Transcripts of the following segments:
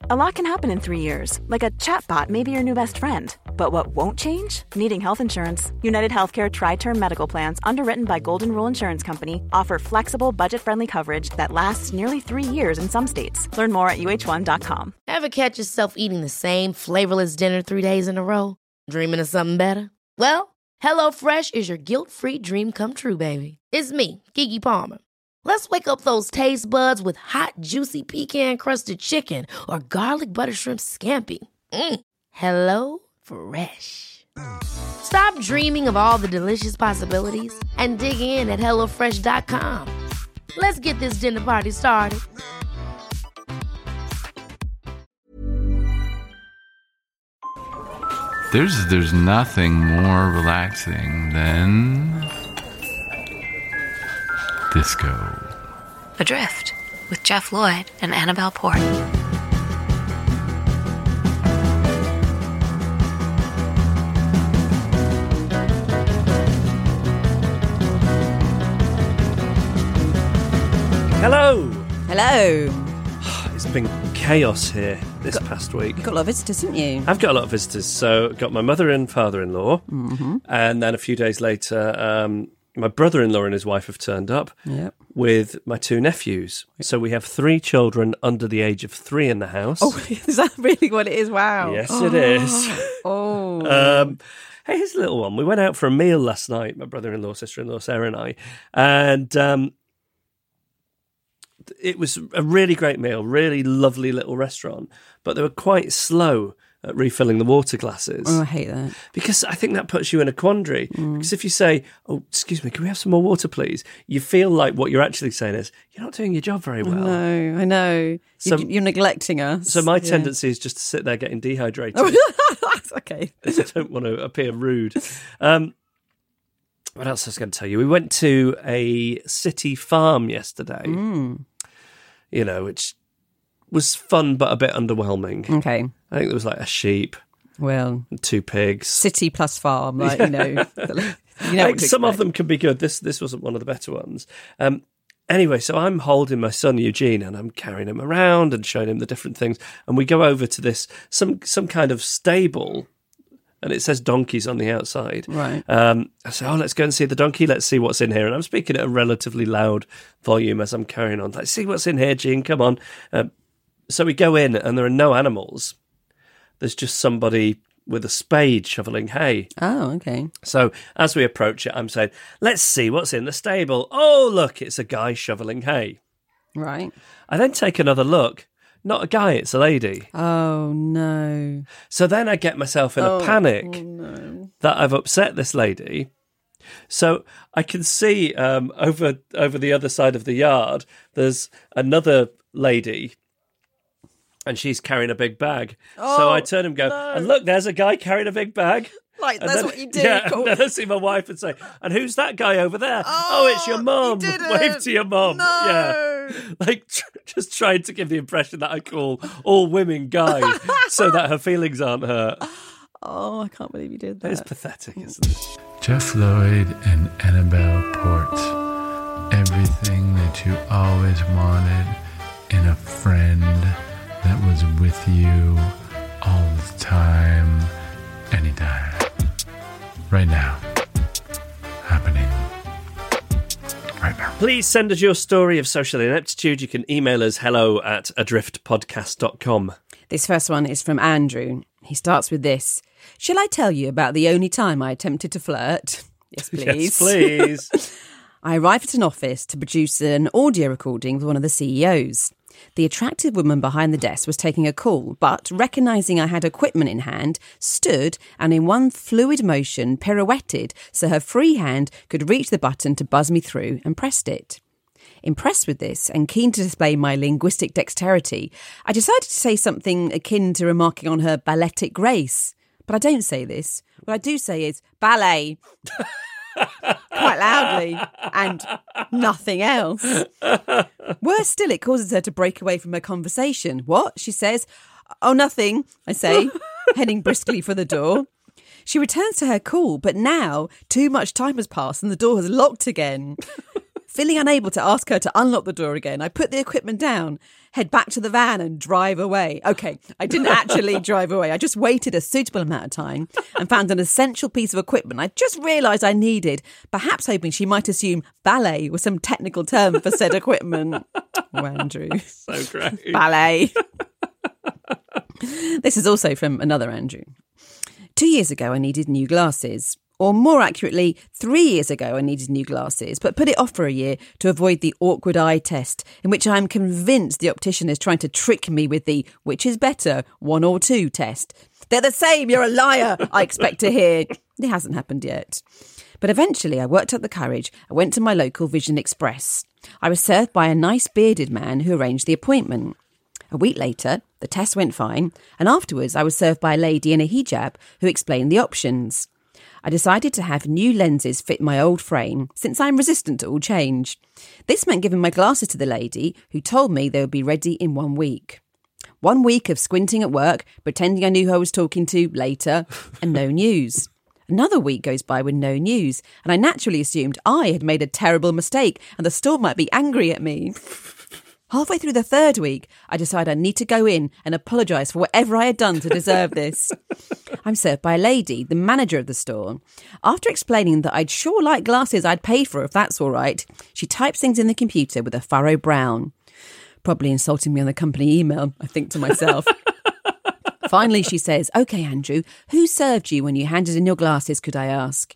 A lot can happen in 3 years, like a chatbot may be your new best friend. But what won't change? Needing health insurance. United Healthcare Tri-Term Medical Plans, underwritten by Golden Rule Insurance Company, offer flexible, budget-friendly coverage that lasts nearly 3 years in some states. Learn more at uh1.com. Ever catch yourself eating the same flavorless dinner 3 days in a row? Dreaming of something better? Well, HelloFresh is your guilt-free dream come true, baby. It's me, Keke Palmer. Let's wake up those taste buds with hot, juicy pecan-crusted chicken or garlic butter shrimp scampi. Hello Fresh. Stop dreaming of all the delicious possibilities and dig in at HelloFresh.com. Let's get this dinner party started. There's nothing more relaxing than disco. Adrift with Jeff Lloyd and Annabelle Port. Hello! Hello. It's been chaos here this past week. You've got a lot of visitors, haven't you? I've got a lot of visitors. So got my mother and father-in-law. Mm-hmm. And then a few days later, my brother-in-law and his wife have turned up with my two nephews. So we have 3 children under the age of 3 in the house. Oh, is that really what it is? Wow. Yes, it is. Oh. Hey, here's a little one. We went out for a meal last night, my brother-in-law, sister-in-law, Sarah and I. And it was a really great meal, really lovely little restaurant. But they were quite slow at refilling the water glasses. Oh, I hate that. Because I think that puts you in a quandary. Because if you say, oh, excuse me, can we have some more water, please? You feel like what you're actually saying is, you're not doing your job very well. I know. So, you're neglecting us. So my tendency is just to sit there getting dehydrated. Okay. I don't want to appear rude. What else I was going to tell you? We went to a city farm yesterday, you know, which was fun but a bit underwhelming. Okay. I think there was like a sheep, well, and 2 pigs. City plus farm, like, you know. Some of them can be good. This wasn't one of the better ones. Anyway, so I'm holding my son Eugene and I'm carrying him around and showing him the different things. And we go over to this, some kind of stable, and it says donkeys on the outside. Right. I say, oh, let's go and see the donkey. Let's see what's in here. And I'm speaking at a relatively loud volume as I'm carrying on. Let's see what's in here, Gene. Come on. So we go in and there are no animals. There's just somebody with a spade shoveling hay. Oh, okay. So as we approach it, I'm saying, let's see what's in the stable. Oh, look, it's a guy shoveling hay. Right. I then take another look. Not a guy, it's a lady. Oh, no. So then I get myself in a panic that I've upset this lady. So I can see over the other side of the yard, there's another lady, and she's carrying a big bag. So I turn and go, and look, there's a guy carrying a big bag. Like, and that's then, what you do. Yeah, and then I see my wife and say, and who's that guy over there? Oh, it's your mum. Wave to your mum. No. Yeah. Like, just trying to give the impression that I call all women guys so that her feelings aren't hurt. Oh, I can't believe you did that. It's pathetic, isn't it? Jeff Lloyd and Annabelle Port. Everything that you always wanted in a friend that was with you all the time, anytime. Right now. Happening. Right now. Please send us your story of social ineptitude. You can email us hello@adriftpodcast.com. This first one is from Andrew. He starts with this. Shall I tell you about the only time I attempted to flirt? Yes, please. Yes, please. I arrived at an office to produce an audio recording with one of the CEOs. The attractive woman behind the desk was taking a call, but recognising I had equipment in hand, stood and in one fluid motion pirouetted so her free hand could reach the button to buzz me through and pressed it. Impressed with this and keen to display my linguistic dexterity, I decided to say something akin to remarking on her balletic grace. But I don't say this. What I do say is ballet. Quite loudly, and nothing else. Worse still, it causes her to break away from her conversation. What? She says. Oh, nothing, I say, heading briskly for the door. She returns to her call, but now too much time has passed and the door has locked again. Feeling unable to ask her to unlock the door again, I put the equipment down, head back to the van and drive away. Okay, I didn't actually drive away. I just waited a suitable amount of time and found an essential piece of equipment I just realised I needed, perhaps hoping she might assume ballet was some technical term for said equipment. Oh, Andrew. So great. Ballet. This is also from another Andrew. 2 years ago, I needed new glasses. Or more accurately, 3 years ago, I needed new glasses, but put it off for a year to avoid the awkward eye test, in which I am convinced the optician is trying to trick me with the which is better, 1 or 2 test. They're the same, you're a liar, I expect to hear. It hasn't happened yet. But eventually I worked up the courage. I went to my local Vision Express. I was served by a nice bearded man who arranged the appointment. A week later, the test went fine, and afterwards I was served by a lady in a hijab who explained the options. I decided to have new lenses fit my old frame, since I'm resistant to all change. This meant giving my glasses to the lady, who told me they would be ready in 1 week. 1 week of squinting at work, pretending I knew who I was talking to later, and no news. Another week goes by with no news, and I naturally assumed I had made a terrible mistake and the store might be angry at me. Halfway through the 3rd week, I decide I need to go in and apologise for whatever I had done to deserve this. I'm served by a lady, the manager of the store. After explaining that I'd sure like glasses I'd pay for if that's all right, she types things in the computer with a furrowed brow. Probably insulting me on the company email, I think to myself. Finally, she says, "OK, Andrew, who served you when you handed in your glasses, could I ask?"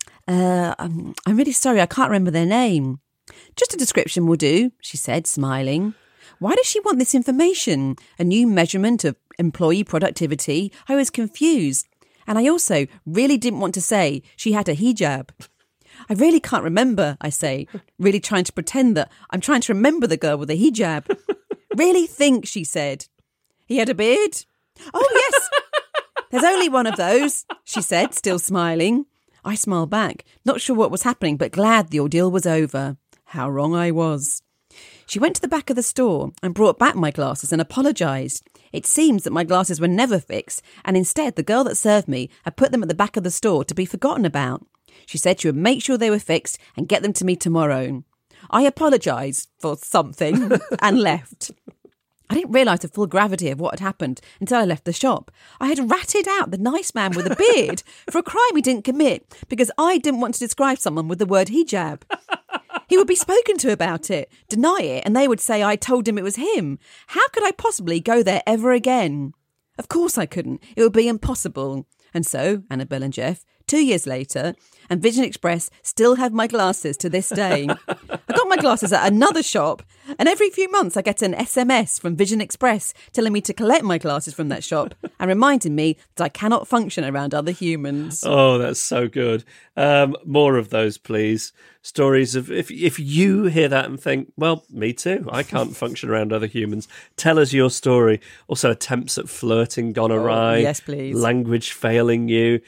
I'm really sorry, I can't remember their name. "Just a description will do," she said, smiling. Why does she want this information? A new measurement of employee productivity? I was confused. And I also really didn't want to say she had a hijab. "I really can't remember," I say, really trying to pretend that I'm trying to remember the girl with a hijab. "Really think," she said. "He had a beard?" "Oh, yes. There's only one of those," she said, still smiling. I smiled back, not sure what was happening, but glad the ordeal was over. How wrong I was. She went to the back of the store and brought back my glasses and apologised. It seems that my glasses were never fixed, and instead the girl that served me had put them at the back of the store to be forgotten about. She said she would make sure they were fixed and get them to me tomorrow. I apologised for something and left. I didn't realise the full gravity of what had happened until I left the shop. I had ratted out the nice man with a beard for a crime he didn't commit because I didn't want to describe someone with the word hijab. He would be spoken to about it, deny it, and they would say I told him it was him. How could I possibly go there ever again? Of course I couldn't. It would be impossible. And so, Annabelle and Jeff, 2 years later, and Vision Express still have my glasses to this day. I got my glasses at another shop, and every few months I get an SMS from Vision Express telling me to collect my glasses from that shop and reminding me that I cannot function around other humans. Oh, that's so good. More of those, please. Stories of if you hear that and think, well, me too, I can't function around other humans. Tell us your story. Also, attempts at flirting gone awry. Yes, please. Language failing you.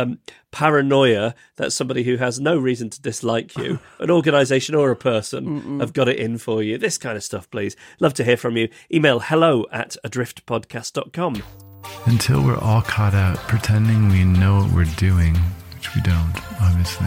Paranoia that somebody who has no reason to dislike you, an organisation or a person, have got it in for you. This kind of stuff, please. Love to hear from you. Email hello@adriftpodcast.com. Until we're all caught out pretending we know what we're doing, which we don't, obviously.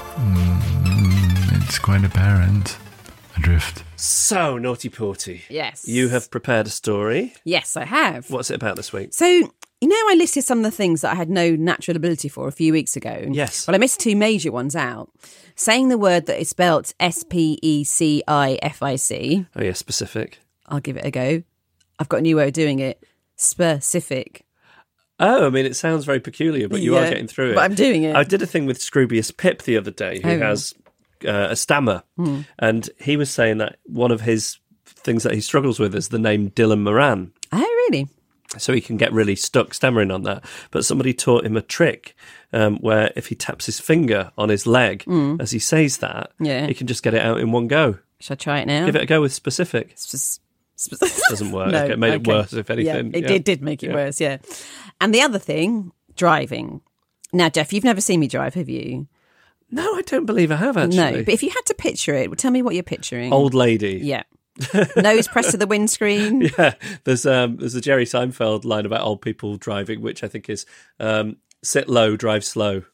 It's quite apparent. Adrift. So, Naughty Porty. Yes. You have prepared a story. Yes, I have. What's it about this week? So, you know, I listed some of the things that I had no natural ability for a few weeks ago. Yes. Well, I missed 2 major ones out. Saying the word that is spelt Specific. Oh, yeah, specific. I'll give it a go. I've got a new way of doing it. Specific. Oh, I mean, it sounds very peculiar, but you are getting through it. But I'm doing it. I did a thing with Scroobius Pip the other day, who has a stammer. And he was saying that one of his things that he struggles with is the name Dylan Moran. Oh, really? So he can get really stuck stammering on that. But somebody taught him a trick where if he taps his finger on his leg as he says that, he can just get it out in one go. Shall I try it now? Give it a go with specific. Doesn't work. No, It made it worse, if anything. Yeah, it did make it worse, yeah. And the other thing, driving. Now, Jeff, you've never seen me drive, have you? No, I don't believe I have, actually. No, but if you had to picture it, tell me what you're picturing. Old lady. Yeah. Nose pressed to the windscreen. Yeah, there's a Jerry Seinfeld line about old people driving, which I think is sit low, drive slow.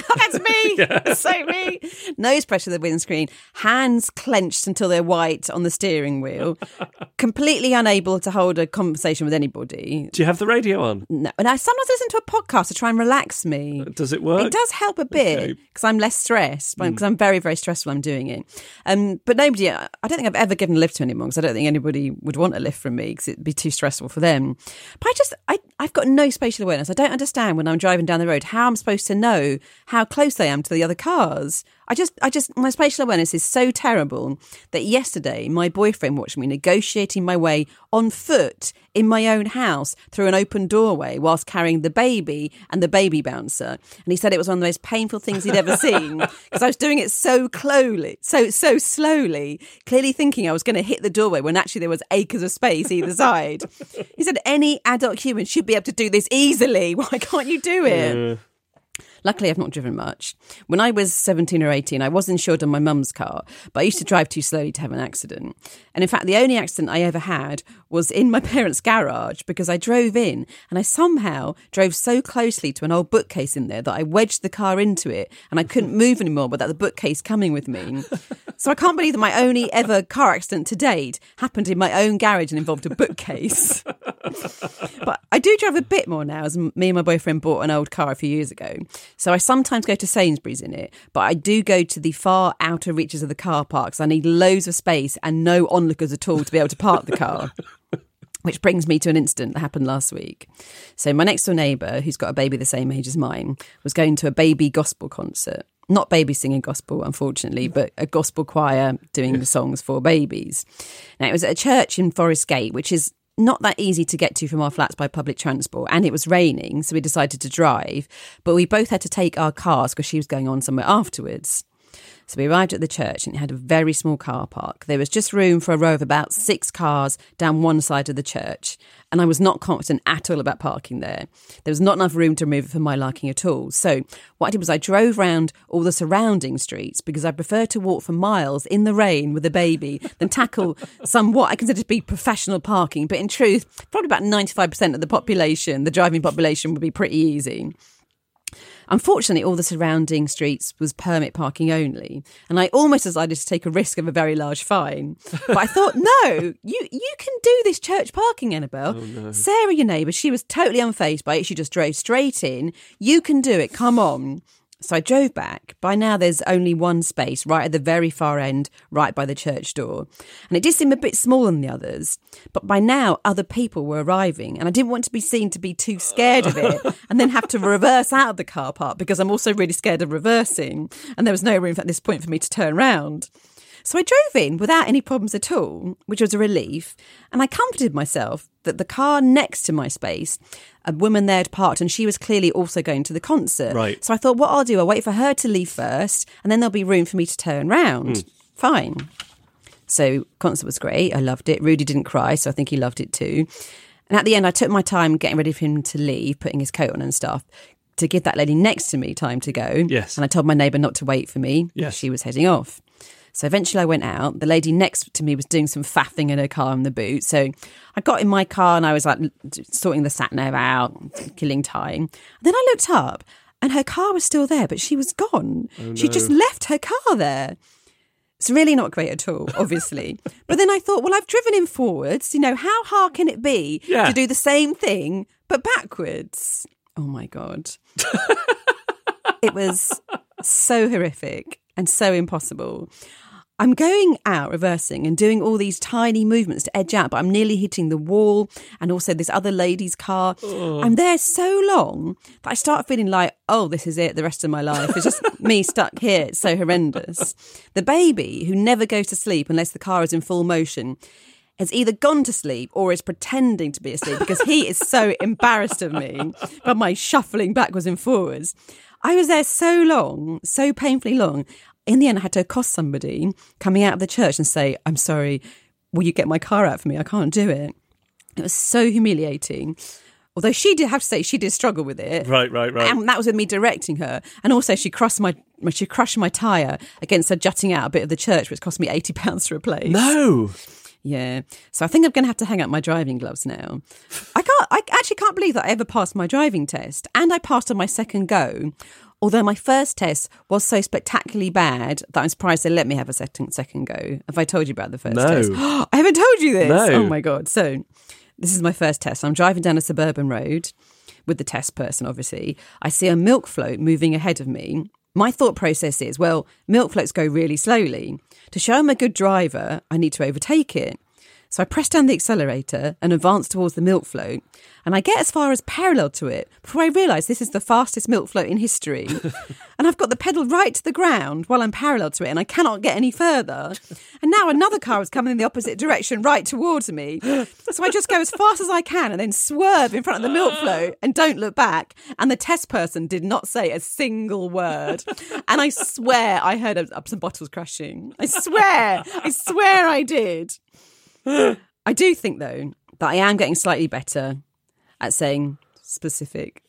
That's me. Yeah. So me. Nose pressure to the windscreen, hands clenched until they're white on the steering wheel, completely unable to hold a conversation with anybody. Do you have the radio on? No. And I sometimes listen to a podcast to try and relax me. Does it work? It does help a bit because I'm less stressed, because I'm very, very stressed when I'm doing it. But nobody, I don't think I've ever given a lift to anyone because I don't think anybody would want a lift from me because it'd be too stressful for them. But I've got no spatial awareness. I don't understand when I'm driving down the road how I'm supposed to know how close I am to the other cars. My spatial awareness is so terrible that yesterday my boyfriend watched me negotiating my way on foot in my own house through an open doorway whilst carrying the baby and the baby bouncer. And he said it was one of the most painful things he'd ever seen because I was doing it so slowly, clearly thinking I was going to hit the doorway when actually there was acres of space either side. He said any adult human should be able to do this easily. Why can't you do it? Luckily, I've not driven much. When I was 17 or 18, I was insured on my mum's car, but I used to drive too slowly to have an accident. And in fact, the only accident I ever had was in my parents' garage because I drove in and I somehow drove so closely to an old bookcase in there that I wedged the car into it and I couldn't move anymore without the bookcase coming with me. So I can't believe that my only ever car accident to date happened in my own garage and involved a bookcase. But I do drive a bit more now, as me and my boyfriend bought an old car a few years ago. So I sometimes go to Sainsbury's in it, but I do go to the far outer reaches of the car park. So I need loads of space and no onlookers at all to be able to park the car. Which brings me to an incident that happened last week. So my next door neighbour, who's got a baby the same age as mine, was going to a baby gospel concert. Not baby singing gospel, unfortunately, but a gospel choir doing the songs for babies. Now, it was at a church in Forest Gate, which is not that easy to get to from our flats by public transport, and it was raining, so we decided to drive, but we both had to take our cars because she was going on somewhere afterwards. So we arrived at the church and it had a very small car park. There was just room for a row of about 6 cars down one side of the church, and I was not confident at all about parking there. There was not enough room to move it for my liking at all. So what I did was I drove round all the surrounding streets because I prefer to walk for miles in the rain with a baby than tackle some what I consider to be professional parking. But in truth, probably about 95% of the population, the driving population, would be pretty easy. Unfortunately, all the surrounding streets was permit parking only, and I almost decided to take a risk of a very large fine. But I thought, no, you can do this church parking, Annabelle. Oh, no. Sarah, your neighbour, she was totally unfazed by it. She just drove straight in. You can do it. Come on. So I drove back. By now, there's only one space right at the very far end, right by the church door. And it did seem a bit smaller than the others. But by now, other people were arriving. And I didn't want to be seen to be too scared of it and then have to reverse out of the car park because I'm also really scared of reversing. And there was no room at this point for me to turn round. So I drove in without any problems at all, which was a relief. And I comforted myself that the car next to my space, a woman there had parked and she was clearly also going to the concert. Right. So I thought, what I'll do, I'll wait for her to leave first and then there'll be room for me to turn round. Fine. So concert was great. I loved it. Rudy didn't cry, so I think he loved it too. And at the end, I took my time getting ready for him to leave, putting his coat on and stuff, to give that lady next to me time to go. Yes. And I told my neighbour not to wait for me. Yes. She was heading off. So eventually I went out. The lady next to me was doing some faffing in her car in the boot. So I got in my car and I was like sorting the sat nav out, killing time. And then I looked up and her car was still there, but she was gone. Oh, no. She just left her car there. It's really not great at all, obviously. But then I thought, well, I've driven him forwards. You know, how hard can it be to do the same thing, but backwards? Oh, my God. It was so horrific and so impossible. I'm going out, reversing and doing all these tiny movements to edge out, but I'm nearly hitting the wall and also this other lady's car. Oh. I'm there so long that I start feeling like, oh, this is it, the rest of my life. It's just me stuck here. It's so horrendous. The baby, who never goes to sleep unless the car is in full motion, has either gone to sleep or is pretending to be asleep because he is so embarrassed of me by my shuffling backwards and forwards. I was there so long, so painfully long. In the end, I had to accost somebody coming out of the church and say, I'm sorry, will you get my car out for me? I can't do it. It was so humiliating. Although she did have to say she did struggle with it. Right. And that was with me directing her. And also she crushed my tyre against her jutting out a bit of the church, which cost me £80 to replace. No. Yeah. So I think I'm going to have to hang up my driving gloves now. I actually can't believe that I ever passed my driving test. And I passed on my second go. Although my first test was so spectacularly bad that I'm surprised they let me have a second go. Have I told you about the first test? I haven't told you this. No. Oh my God. So this is my first test. I'm driving down a suburban road with the test person, obviously. I see a milk float moving ahead of me. My thought process is, well, milk floats go really slowly. To show I'm a good driver, I need to overtake it. So I press down the accelerator and advance towards the milk float. And I get as far as parallel to it before I realise this is the fastest milk float in history. And I've got the pedal right to the ground while I'm parallel to it and I cannot get any further. And now another car is coming in the opposite direction right towards me. So I just go as fast as I can and then swerve in front of the milk float and don't look back. And the test person did not say a single word. And I swear I heard some bottles crashing. I swear I did. I do think, though, that I am getting slightly better at saying specific.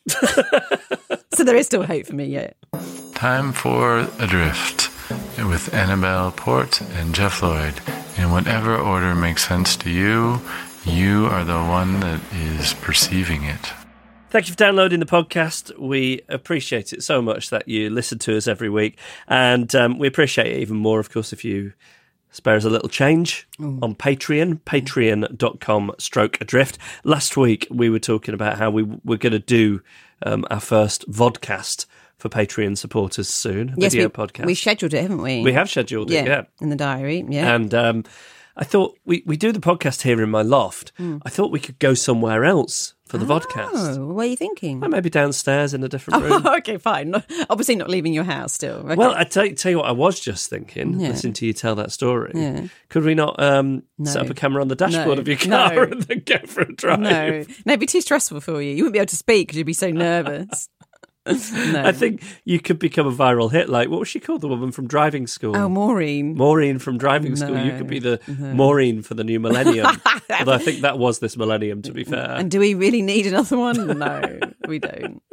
So there is still hope for me yet. Time for Adrift with Annabelle Port and Jeff Lloyd. In whatever order makes sense to you, you are the one that is perceiving it. Thank you for downloading the podcast. We appreciate it so much that you listen to us every week. And we appreciate it even more, of course, if you spare us a little change on Patreon, patreon.com/adrift. Last week, we were talking about how we were going to do our first vodcast for Patreon supporters soon, video podcast. We scheduled it, haven't we? We have scheduled it, yeah. In the diary, yeah. And I thought we do the podcast here in my loft. I thought we could go somewhere else for the vodcast. Oh, what are you thinking? Well, maybe downstairs in a different room. Okay, fine. Obviously not leaving your house still. Okay. Well, I tell you what I was just thinking, listening to you tell that story. Yeah. Could we not set up a camera on the dashboard of your car and then go for a drive? No, it'd be too stressful for you. You wouldn't be able to speak because you'd be so nervous. No. I think you could become a viral hit. Like, what was she called? The woman from driving school. Oh, Maureen. Maureen from driving school. You could be the Maureen for the new millennium. Although I think that was this millennium, to be fair. And do we really need another one? No, we don't.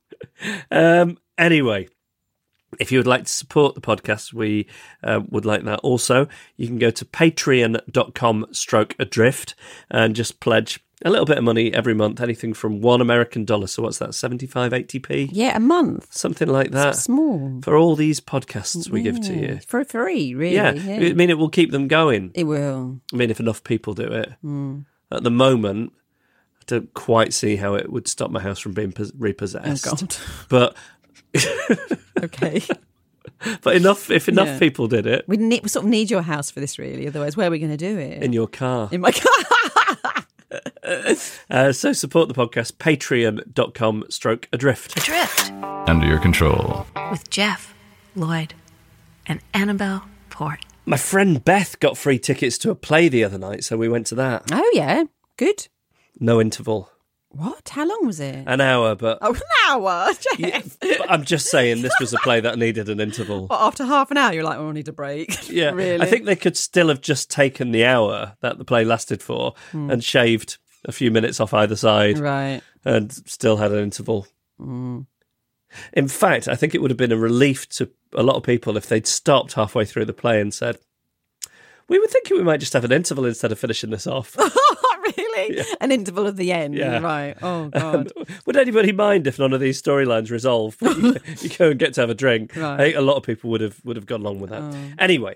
Anyway, if you would like to support the podcast, we would like that also. You can go to patreon.com/adrift and just pledge a little bit of money every month, anything from $1 American. So what's that, 75, 80p? Yeah, a month. Something like that. It's small. For all these podcasts we give to you. For free, really. Yeah. I mean, it will keep them going. It will. I mean, if enough people do it. At the moment, I don't quite see how it would stop my house from being repossessed. Oh, God. But... Okay. But if enough people did it... We sort of need your house for this, really. Otherwise, where are we going to do it? In your car. In my car. So support the podcast, patreon.com/adrift. Adrift Under your control. with Jeff, Lloyd, and Annabelle Port. My friend Beth got free tickets to a play the other night, so we went to that. Oh, yeah. Good. No interval. What? How long was it? An hour, but... Oh, an hour, Jeff. But I'm just saying this was a play that needed an interval. But after half an hour, you're like, oh, I need a break. Yeah, Really? I think they could still have just taken the hour that the play lasted for and shaved a few minutes off either side. Right. And still had an interval. In fact, I think it would have been a relief to a lot of people if they'd stopped halfway through the play and said, we were thinking we might just have an interval instead of finishing this off. Really? Yeah. An interval of the end. Yeah. Right. Oh, God. Would anybody mind if none of these storylines resolve? You go and get to have a drink. Right. I think a lot of people would have gone along with that. Anyway,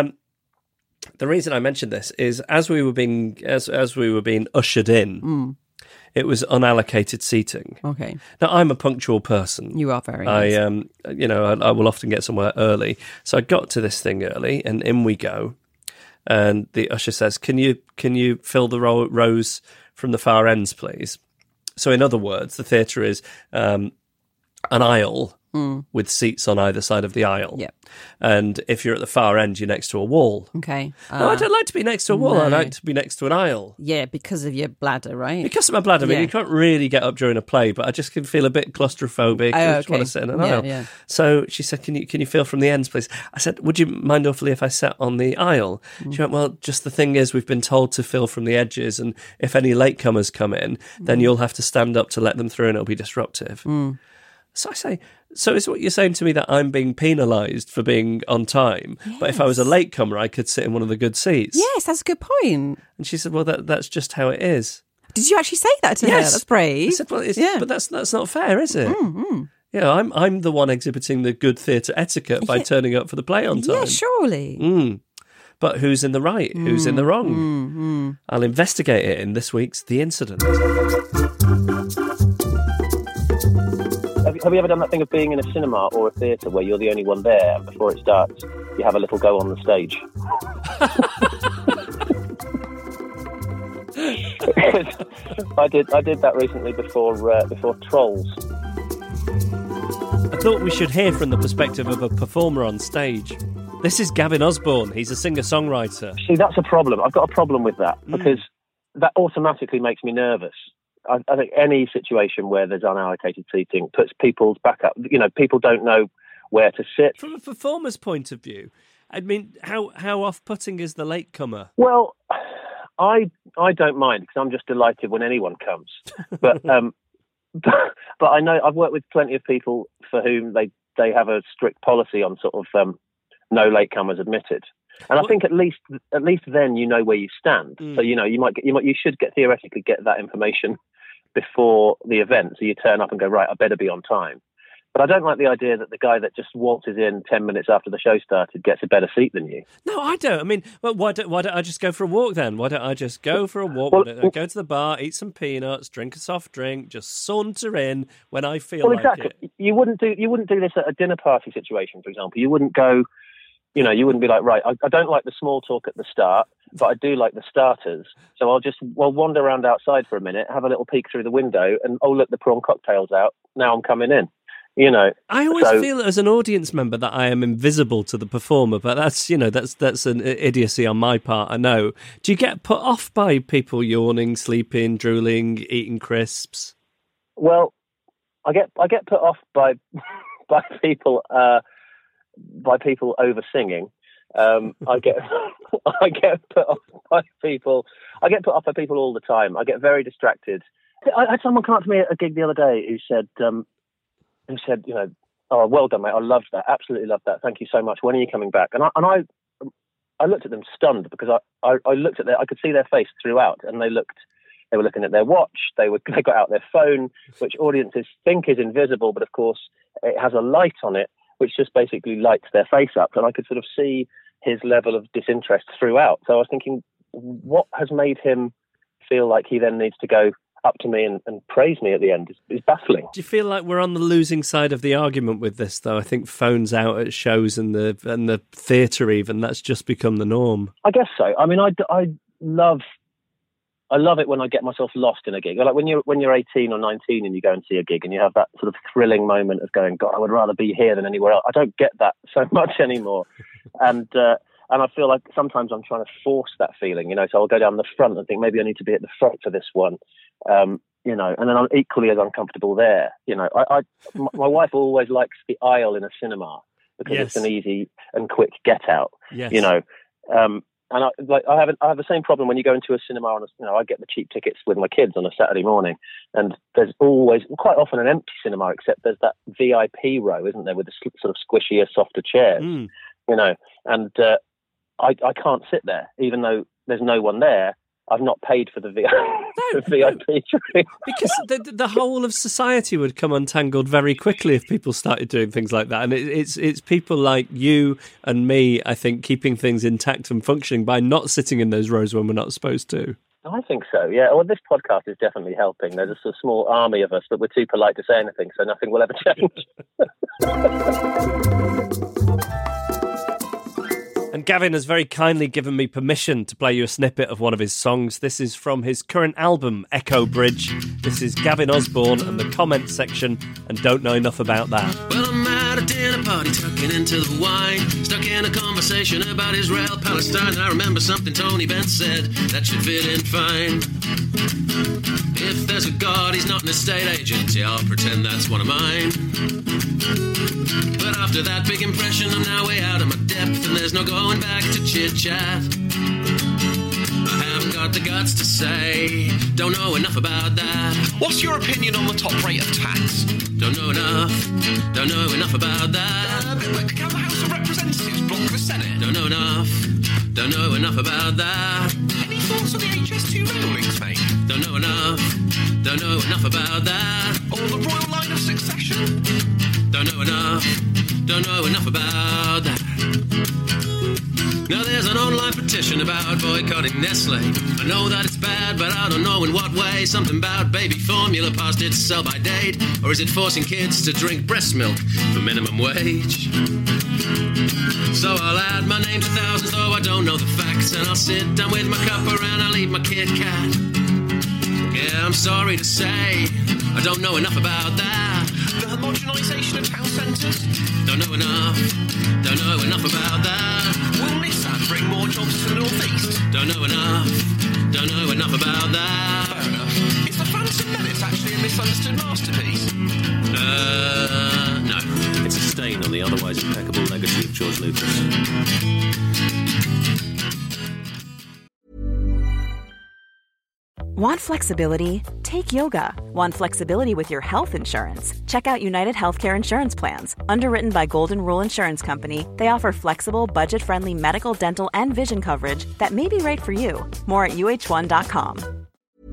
the reason I mentioned this is as we were being ushered in, it was unallocated seating. Okay. Now I'm a punctual person. You are very I nice. I will often get somewhere early, so I got to this thing early, and in we go. And the usher says, "Can you fill the rows from the far ends, please?" So, in other words, the theatre is an aisle with seats on either side of the aisle. Yep. And if you're at the far end, you're next to a wall. Okay. No, I don't like to be next to a wall. no. I like to be next to an aisle. Yeah, because of your bladder, right? Because of my bladder, I mean, Yeah. you can't really get up during a play, but I just can feel a bit claustrophobic. I just want to sit in an aisle. Yeah. So she said, can you feel from the ends, please? I said, would you mind awfully if I sat on the aisle? She went, well, just the thing is, we've been told to fill from the edges, and if any latecomers come in, then you'll have to stand up to let them through, and it'll be disruptive. So I say, so is what you're saying to me that I'm being penalised for being on time? Yes. But if I was a latecomer, I could sit in one of the good seats? Yes, that's a good point. And she said, well, that's just how it is. Did you actually say that to her? Yes. That's brave. I said, well, but that's not fair, is it? Yeah, I'm the one exhibiting the good theatre etiquette by turning up for the play on time. Yeah, surely. But who's in the right? Who's in the wrong? I'll investigate it in this week's The Incident. Have you ever done that thing of being in a cinema or a theatre where you're the only one there, and before it starts, you have a little go on the stage? I did that recently before Trolls. I thought we should hear from the perspective of a performer on stage. This is Gavin Osborne. He's a singer-songwriter. See, that's a problem. I've got a problem with that because that automatically makes me nervous. I think any situation where there's unallocated seating puts people's back up. You know, people don't know where to sit. From a performer's point of view, I mean, how off-putting is the latecomer? Well, I don't mind because I'm just delighted when anyone comes. But but I know I've worked with plenty of people for whom they have a strict policy on sort of no latecomers admitted. And I think at least then you know where you stand. So you should theoretically get that information before the event, so you turn up and go, right, I better be on time. But I don't like the idea that the guy that just waltzes in 10 minutes after the show started gets a better seat than you. No, I don't. I mean, well, why don't I just go for a walk then? Why don't I just go for a walk? Well, why don't I go to the bar, eat some peanuts, drink a soft drink, just saunter in when I feel like exactly. it? You wouldn't do this at a dinner party situation, for example. You wouldn't go. You wouldn't be like, right, I don't like the small talk at the start, but I do like the starters. So I'll wander around outside for a minute, have a little peek through the window, and, oh, look, the prawn cocktail's out. Now I'm coming in. I always feel as an audience member that I am invisible to the performer, but that's an idiocy on my part, I know. Do you get put off by people yawning, sleeping, drooling, eating crisps? Well, I get put off by people... by people over singing. I get put off by people. I get put off by people all the time. I get very distracted. I had someone come up to me at a gig the other day who said, oh, well done, mate. I loved that. Absolutely loved that. Thank you so much. When are you coming back? And I looked at them stunned because I looked at I could see their face throughout, and they were looking at their watch. They got out their phone, which audiences think is invisible, but of course it has a light on it, which just basically lights their face up. And I could sort of see his level of disinterest throughout. So I was thinking, what has made him feel like he then needs to go up to me and praise me at the end is baffling. Do you feel like we're on the losing side of the argument with this, though? I think phones out at shows and the theatre even, that's just become the norm. I guess so. I mean, I love it when I get myself lost in a gig. Like when you're 18 or 19 and you go and see a gig and you have that sort of thrilling moment of going, God, I would rather be here than anywhere else. I don't get that so much anymore. And I feel like sometimes I'm trying to force that feeling, so I'll go down the front and think maybe I need to be at the front for this one, and then I'm equally as uncomfortable there. My wife always likes the aisle in a cinema because it's an easy and quick get out, And I have the same problem when you go into a cinema I get the cheap tickets with my kids on a Saturday morning, and there's quite often an empty cinema, except there's that VIP row, isn't there, with the sort of squishier, softer chairs, and I can't sit there, even though there's no one there. I've not paid for the VIP drink. Because the whole of society would come untangled very quickly if people started doing things like that. And it's people like you and me, I think, keeping things intact and functioning by not sitting in those rows when we're not supposed to. I think so, yeah. Well, this podcast is definitely helping. There's a small army of us, but we're too polite to say anything, so nothing will ever change. And Gavin has very kindly given me permission to play you a snippet of one of his songs. This is from his current album, Echo Bridge. This is Gavin Osborne and the comments section, and Don't Know Enough About That. Well, I'm at a dinner party, tucking into the wine, stuck in a conversation about Israel, Palestine. I remember something Tony Benn said that should fit in fine. If there's a God, he's not an estate agent. Yeah, I'll pretend that's one of mine. But after that big impression, I'm now way out of my depth, and there's no going back to chit-chat. I haven't got the guts to say, don't know enough about that. What's your opinion on the top rate of tax? Don't know enough about that. Can the House of Representatives block the Senate? Don't know enough about that. Any thoughts on the HS2 rail links, mate? Don't know enough about that. Or the royal line of succession? Don't know enough about that. Now there's an online petition about boycotting Nestle. I know that it's bad, but I don't know in what way. Something about baby formula past its sell-by date. Or is it forcing kids to drink breast milk for minimum wage? So I'll add my name to thousands, though I don't know the facts. And I'll sit down with my cuppa and I'll eat my Kit Kat. Yeah, I'm sorry to say, I don't know enough about that. The homogenisation of town centres. Don't know enough about that. Will Nissan bring more jobs to the northeast? Don't know enough about that. Fair enough. Is the Phantom Menace actually a misunderstood masterpiece? No. It's a stain on the otherwise impeccable legacy of George Lucas. Want flexibility? Take yoga. Want flexibility with your health insurance? Check out United Healthcare Insurance Plans. Underwritten by Golden Rule Insurance Company, they offer flexible, budget-friendly medical, dental, and vision coverage that may be right for you. More at uh1.com.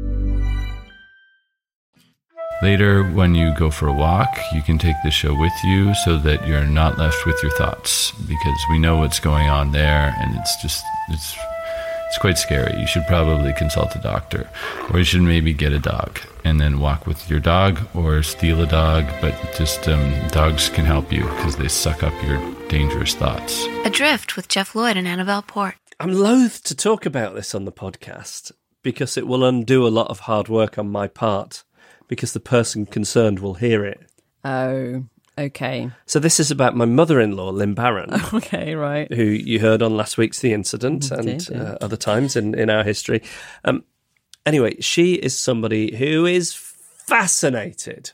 Later, when you go for a walk, you can take the show with you so that you're not left with your thoughts, because we know what's going on there, and it's quite scary. You should probably consult a doctor, or you should maybe get a dog and then walk with your dog, or steal a dog. But just dogs can help you because they suck up your dangerous thoughts. Adrift with Jeff Lloyd and Annabelle Port. I'm loath to talk about this on the podcast because it will undo a lot of hard work on my part, because the person concerned will hear it. Oh, okay. So this is about my mother-in-law, Lynn Barron. Okay, right. Who you heard on last week's The Incident and other times in our history. Anyway, she is somebody who is fascinated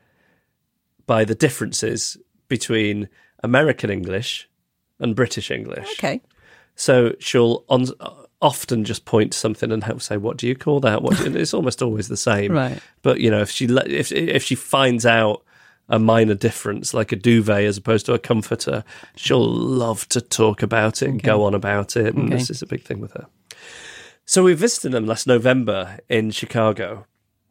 by the differences between American English and British English. Okay. So she'll often just point to something and help say, "What do you call that?" It's almost always the same. Right. But you know, if she finds out a minor difference, like a duvet as opposed to a comforter, she'll love to talk about it and go on about it. And this is a big thing with her. So we visited them last November in Chicago,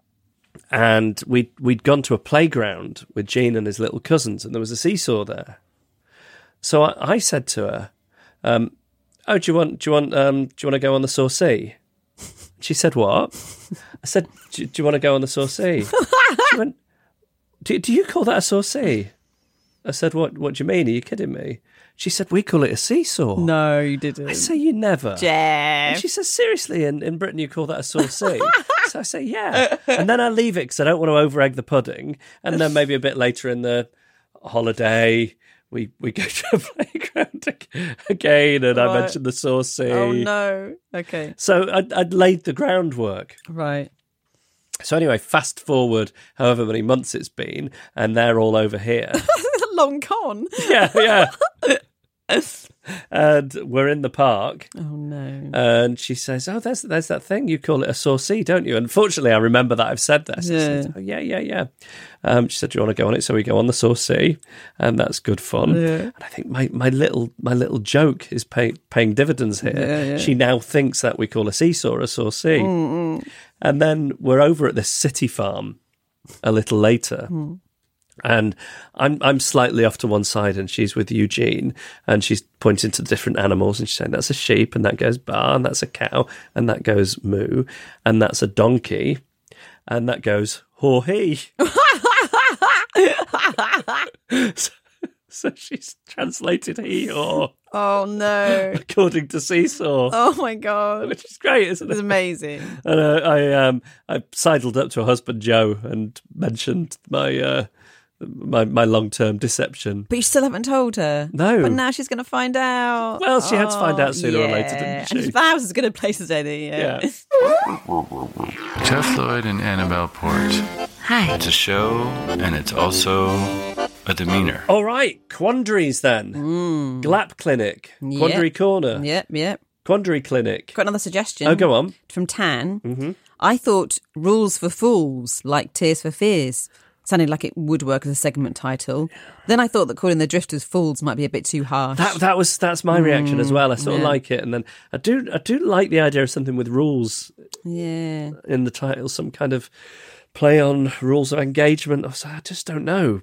and we'd gone to a playground with Gene and his little cousins, and there was a seesaw there. So I said to her, "Oh, do you want to go on the Saucy?" She said, "What?" I said, "Do you want to go on the Saucy?" She went, Do you call that a Saucy? I said, what do you mean? Are you kidding me? She said, "We call it a seesaw." No, you didn't. I say, "You never." Jeff. And she says, "Seriously, in Britain you call that a Saucy?" So I say, "Yeah." And then I leave it because I don't want to over-egg the pudding. And then maybe a bit later in the holiday, we go to a playground again, and I mentioned the Saucy. Oh, no. Okay. So I'd laid the groundwork. Right. So anyway, fast forward however many months it's been, and they're all over here. Long con. Yeah. And we're in the park. Oh, no. And she says, "Oh, there's that thing. You call it a Saucy, don't you?" Unfortunately, I remember that I've said this. Yeah. I said, "Oh, yeah. She said, "Do you want to go on it?" So we go on the Saucy, and that's good fun. Yeah. And I think my little joke is paying dividends here. Yeah. She now thinks that we call a seesaw a Saucy. Mm-mm. And then we're over at this city farm a little later. And I'm slightly off to one side, and she's with Eugene, and she's pointing to different animals, and she's saying, "That's a sheep, and that goes baa, and that's a cow, and that goes moo, and that's a donkey, and that goes haw-hee." So she's translated hee-haw. Oh, no. According to Seesaw. Oh, my God. Which is great, isn't it? It's amazing. And I sidled up to her husband, Joe, and mentioned my long-term deception. But you still haven't told her? No. But now she's going to find out. Well, she had to find out sooner or later, didn't she? And the house is as good a place as any. Yeah. Jeff Lloyd and Annabelle Port. Hi. It's a show, and it's also a demeanor. All right, quandaries then. Glap Clinic, Quandary Corner. Yep. Quandary Clinic. Got another suggestion. Oh, go on. From Tan. I thought Rules for Fools, like Tears for Fears. Sounded like it would work as a segment title. Then I thought that calling the Drifters fools might be a bit too harsh. That's my reaction as well. I sort of like it, and then I do like the idea of something with rules. Yeah. In the title, some kind of play on rules of engagement. I just don't know.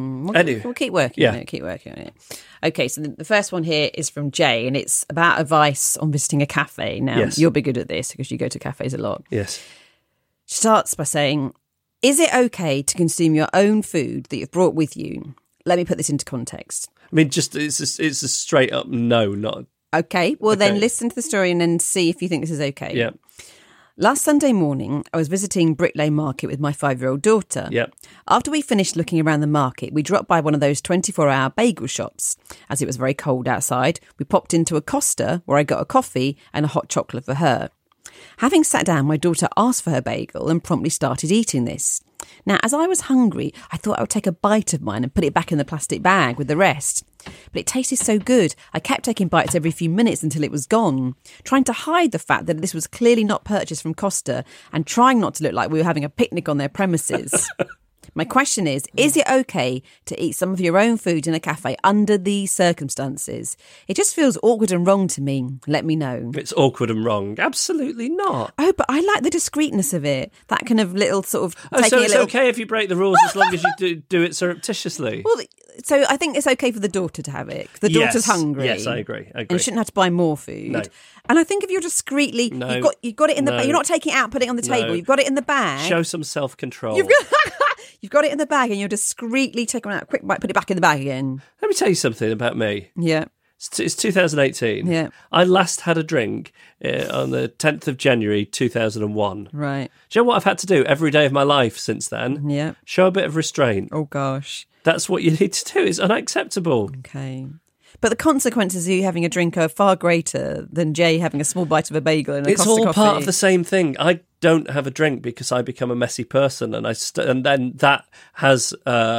We'll keep working on it. Keep working on it. Okay, so the first one here is from Jay, and it's about advice on visiting a cafe. Now, you'll be good at this because you go to cafes a lot. Yes. She starts by saying, is it okay to consume your own food that you've brought with you? Let me put this into context. I mean, just it's a straight up no, not... Okay, well then listen to the story and then see if you think this is okay. Yeah. Last Sunday morning, I was visiting Brick Lane Market with my 5-year-old daughter. Yep. After we finished looking around the market, we dropped by one of those 24-hour bagel shops. As it was very cold outside, we popped into a Costa where I got a coffee and a hot chocolate for her. Having sat down, my daughter asked for her bagel and promptly started eating this. Now, as I was hungry, I thought I would take a bite of mine and put it back in the plastic bag with the rest. But it tasted so good, I kept taking bites every few minutes until it was gone, trying to hide the fact that this was clearly not purchased from Costa and trying not to look like we were having a picnic on their premises. My question is it okay to eat some of your own food in a cafe under these circumstances? It just feels awkward and wrong to me. Let me know. It's awkward and wrong. Absolutely not. Oh, but I like the discreetness of it. That kind of little sort of... so it's okay if you break the rules as long as you do it surreptitiously? Well, so I think it's okay for the daughter to have it. The daughter's hungry. Yes, I agree. And you shouldn't have to buy more food. No. And I think if you're discreetly... No. You've got it in the bag. You're not taking it out, putting it on the table. You've got it in the bag. Show some self-control. You've got it in the bag and you're discreetly taking it out, quick bite, put it back in the bag again. Let me tell you something about me. Yeah. It's 2018. Yeah. I last had a drink on the 10th of January 2001. Right. Do you know what I've had to do every day of my life since then? Yeah. Show a bit of restraint. Oh, gosh. That's what you need to do. It's unacceptable. Okay. But the consequences of you having a drink are far greater than Jay having a small bite of a bagel and a Costa It's all coffee. part of the same thing. I don't have a drink because I become a messy person, and and then that has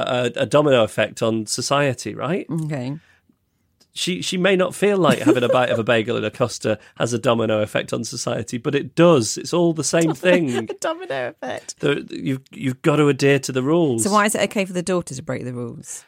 a domino effect on society, right? Okay. She may not feel like having a bite of a bagel in a Costa has a domino effect on society, but it does. It's all the same thing. A domino effect. You've got to adhere to the rules. So why is it okay for the daughter to break the rules?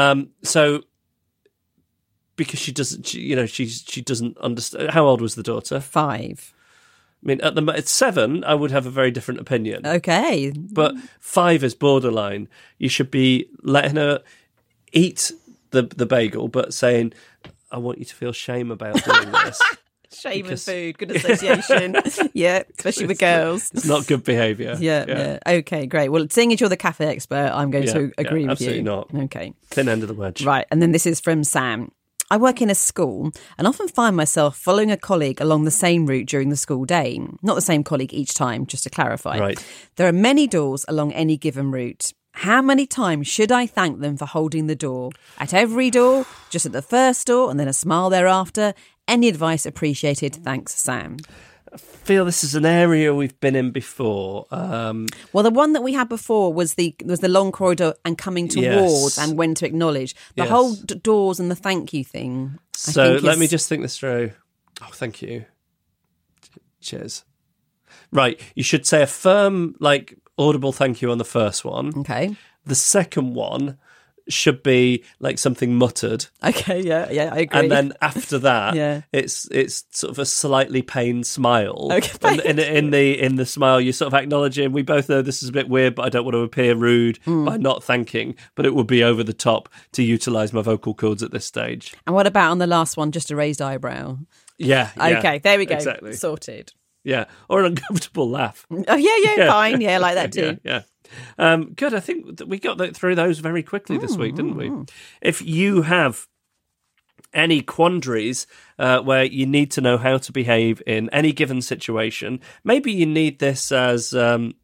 Because she doesn't, she doesn't understand. How old was the daughter? 5. I mean, at 7, I would have a very different opinion. Okay. But 5 is borderline. You should be letting her eat the bagel, but saying, I want you to feel shame about doing this. Shame and food, good association. Yeah, especially with girls. It's not good behaviour. Yeah. Okay, great. Well, seeing as you're the cafe expert, I'm going to agree with you. Absolutely not. Okay. Thin end of the wedge. Right, and then this is from Sam. I work in a school and often find myself following a colleague along the same route during the school day. Not the same colleague each time, just to clarify. Right. There are many doors along any given route. How many times should I thank them for holding the door? At every door? Just at the first door and then a smile thereafter? Any advice appreciated? Thanks, Sam. I feel this is an area we've been in before. Well, the one that we had before was the long corridor and coming towards and when to acknowledge. The whole doors and the thank you thing. So let me just think this through. Oh, thank you. Cheers. Right, you should say a firm, audible thank you on the first one. Okay. The second one should be like something muttered. Okay, yeah, I agree. And then after that, it's sort of a slightly pained smile. Okay. And in the smile, you're sort of acknowledging, we both know this is a bit weird, but I don't want to appear rude by not thanking, but it would be over the top to utilise my vocal cords at this stage. And what about on the last one, just a raised eyebrow? Yeah. Okay, there we go. Exactly. Sorted. Yeah, or an uncomfortable laugh. Oh, yeah, fine. Yeah, like that too. Yeah. Good. I think we got through those very quickly this week, didn't we? If you have any quandaries where you need to know how to behave in any given situation, maybe you need this as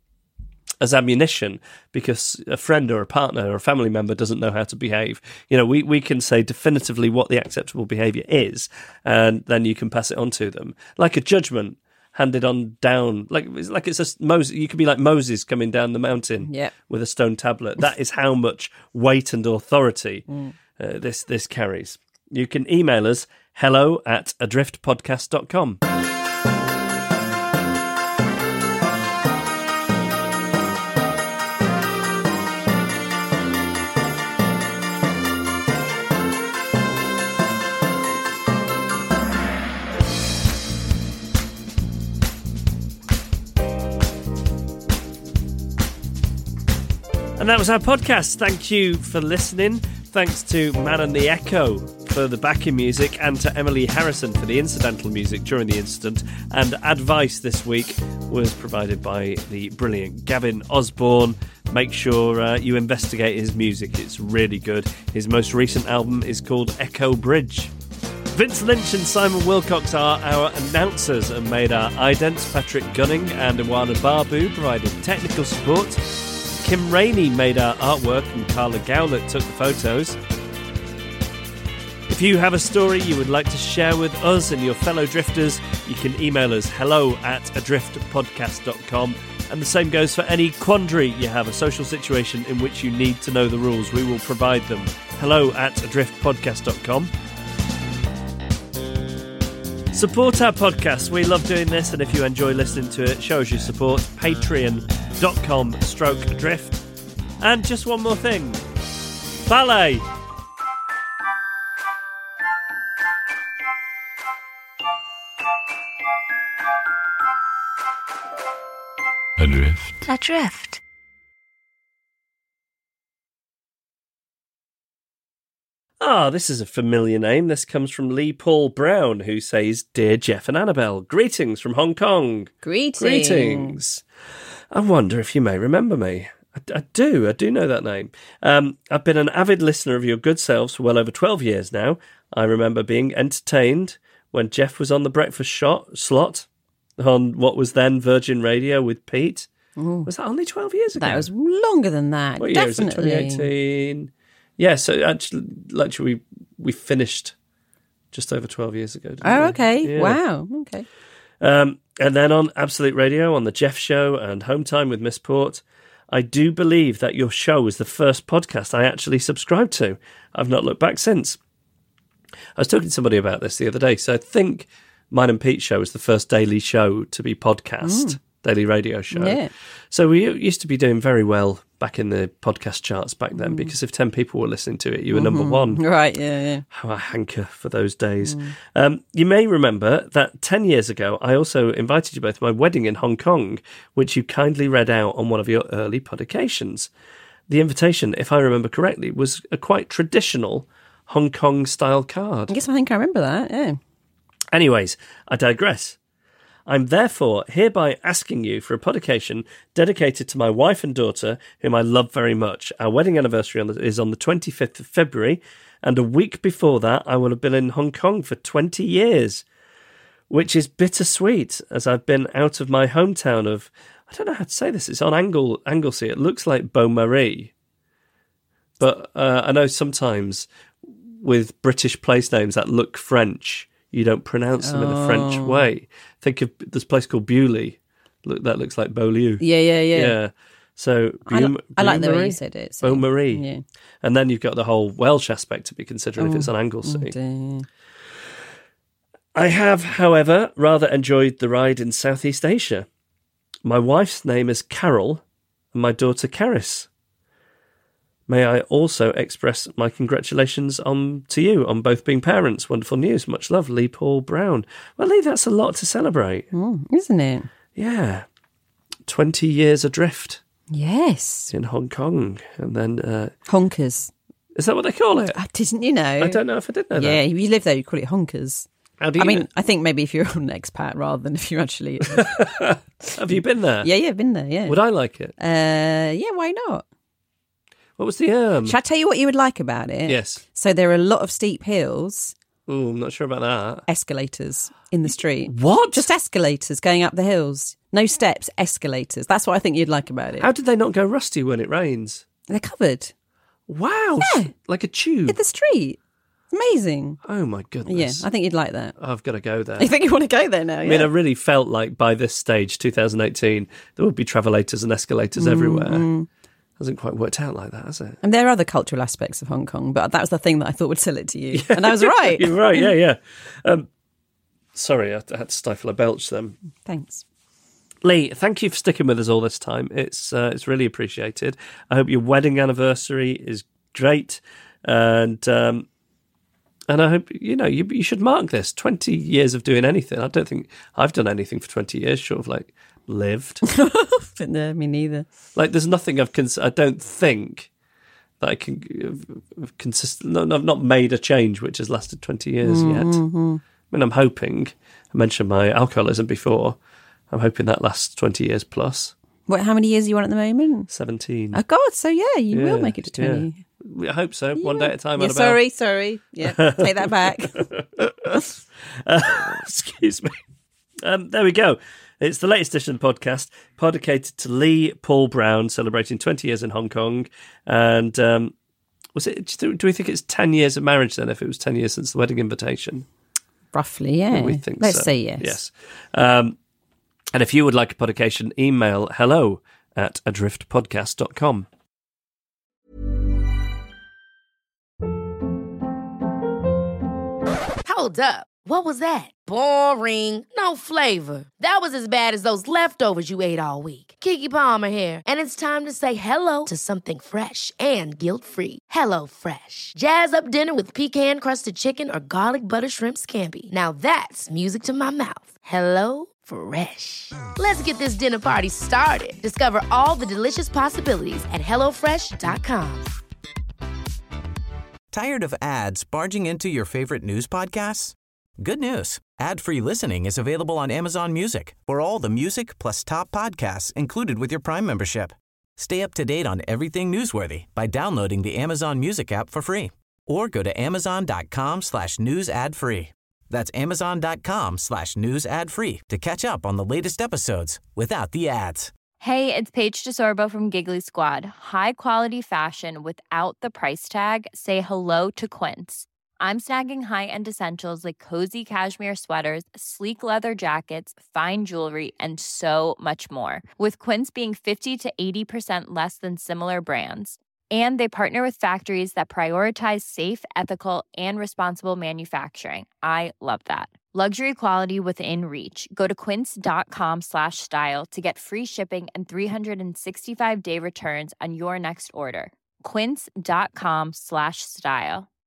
ammunition because a friend or a partner or a family member doesn't know how to behave. We can say definitively what the acceptable behaviour is, and then you can pass it on to them. Like a judgment handed on down, like it's Moses. You could be like Moses coming down the mountain with a stone tablet. That is how much weight and authority this carries. You can email us hello@adriftpodcast.com. that was our podcast. Thank you for listening. Thanks to Man and the Echo for the backing music and to Emily Harrison for the incidental music during the incident. And advice this week was provided by the brilliant Gavin Osborne. Make sure you investigate his music. It's really good. His most recent album is called Echo Bridge. Vince Lynch and Simon Wilcox are our announcers and made our idents. Patrick Gunning and Iwana Babu provided technical support. Kim Rainey made our artwork and Carla Gowlett took the photos. If you have a story you would like to share with us and your fellow drifters, you can email us hello@adriftpodcast.com. And the same goes for any quandary you have, a social situation in which you need to know the rules. We will provide them. hello@adriftpodcast.com. Support our podcast. We love doing this, and if you enjoy listening to it, show us your support. Patreon.com/adrift. And just one more thing. Ballet! Adrift. Adrift. This is a familiar name. This comes from Lee Paul Brown, who says, Dear Jeff and Annabelle, greetings from Hong Kong. Greetings. I wonder if you may remember me. I do know that name. I've been an avid listener of your good selves for well over 12 years now. I remember being entertained when Jeff was on the breakfast slot on what was then Virgin Radio with Pete. Ooh. Was that only 12 years ago? That was longer than that. What year Definitely. Was it, 2018? Yeah, so actually we finished just over 12 years ago. Okay. Yeah. Wow. Okay. And then on Absolute Radio, on The Jeff Show and Home Time with Miss Port, I do believe that your show was the first podcast I actually subscribed to. I've not looked back since. I was talking to somebody about this the other day, so I think mine and Pete's show was the first daily show to be podcast, daily radio show. Yeah. So we used to be doing very well back in the podcast charts back then, because if 10 people were listening to it, you were number one. Right, yeah. How I hanker for those days. You may remember that 10 years ago, I also invited you both to my wedding in Hong Kong, which you kindly read out on one of your early publications. The invitation, if I remember correctly, was a quite traditional Hong Kong-style card. I guess I think I remember that, yeah. Anyways, I digress. I'm therefore hereby asking you for a publication dedicated to my wife and daughter, whom I love very much. Our wedding anniversary is on the 25th of February, and a week before that I will have been in Hong Kong for 20 years, which is bittersweet, as I've been out of my hometown of, I don't know how to say this, it's on Anglesey. It looks like Beaumaris. But I know sometimes with British place names that look French, you don't pronounce them in the French way. Think of this place called Bewley. That looks like Beaulieu. Yeah. So I like the way you said it. So, Beaumaris. Yeah. And then you've got the whole Welsh aspect to be considered if it's on Anglesey. Oh, I have, however, rather enjoyed the ride in Southeast Asia. My wife's name is Carol and my daughter Caris. May I also express my congratulations to you on both being parents. Wonderful news. Much love, Lee Paul Brown. Well, Lee, that's a lot to celebrate. Isn't it? Yeah. 20 years adrift. Yes. In Hong Kong. And then... Honkers. Is that what they call it? Didn't you know? I don't know if I did know that. Yeah, if you live there, you call it honkers. How do you know? I think maybe if you're an expat rather than if you actually... Have you been there? Yeah, been there, yeah. Would I like it? Yeah, why not? What was the... Shall I tell you what you would like about it? Yes. So there are a lot of steep hills. Oh, I'm not sure about that. Escalators in the street. What? Just escalators going up the hills. No steps, escalators. That's what I think you'd like about it. How did they not go rusty when it rains? They're covered. Wow. Yeah. Like a tube. In the street. Amazing. Oh, my goodness. Yeah, I think you'd like that. I've got to go there. You think you want to go there now? I mean, I really felt like by this stage, 2018, there would be travelators and escalators everywhere. Hasn't quite worked out like that, has it? And there are other cultural aspects of Hong Kong, but that was the thing that I thought would sell it to you. And I was right. You're right, yeah. Sorry, I had to stifle a belch then. Thanks. Lee, thank you for sticking with us all this time. It's really appreciated. I hope your wedding anniversary is great. And I hope, you should mark this. 20 years of doing anything. I don't think I've done anything for 20 years, short of like lived. But no, me neither. Like, there's nothing I don't think that I can I've not made a change which has lasted 20 years yet. I mean, I'm hoping, I mentioned my alcoholism before, I'm hoping that lasts 20 years plus. What? How many years are you on at the moment? 17. Oh, God. So, yeah, you will make it to 20. Yeah. I hope so. One day at a time. Yeah, sorry. Yeah, take that back. Excuse me. There we go. It's the latest edition of the podcast, dedicated to Lee Paul Brown, celebrating 20 years in Hong Kong. And was it? Do we think it's 10 years of marriage then, if it was 10 years since the wedding invitation? Roughly, yeah. We think Let's so. say yes. Yes. And if you would like a podication, email hello@adriftpodcast.com. Hold up. What was that? Boring. No flavor. That was as bad as those leftovers you ate all week. Keke Palmer here. And it's time to say hello to something fresh and guilt-free. Hello Fresh. Jazz up dinner with pecan-crusted chicken or garlic butter shrimp scampi. Now that's music to my mouth. Hello Fresh. Let's get this dinner party started. Discover all the delicious possibilities at hellofresh.com. Tired of ads barging into your favorite news podcasts? Good news. Ad-free listening is available on Amazon Music for all the music plus top podcasts included with your Prime membership. Stay up to date on everything newsworthy by downloading the Amazon Music app for free or go to amazon.com/news ad free. That's amazon.com/news ad free to catch up on the latest episodes without the ads. Hey, it's Paige DeSorbo from Giggly Squad. High quality fashion without the price tag. Say hello to Quince. I'm snagging high-end essentials like cozy cashmere sweaters, sleek leather jackets, fine jewelry, and so much more. With Quince being 50 to 80% less than similar brands. And they partner with factories that prioritize safe, ethical, and responsible manufacturing. I love that. Luxury quality within reach. Go to quince.com/style to get free shipping and 365-day returns on your next order. Quince.com/style.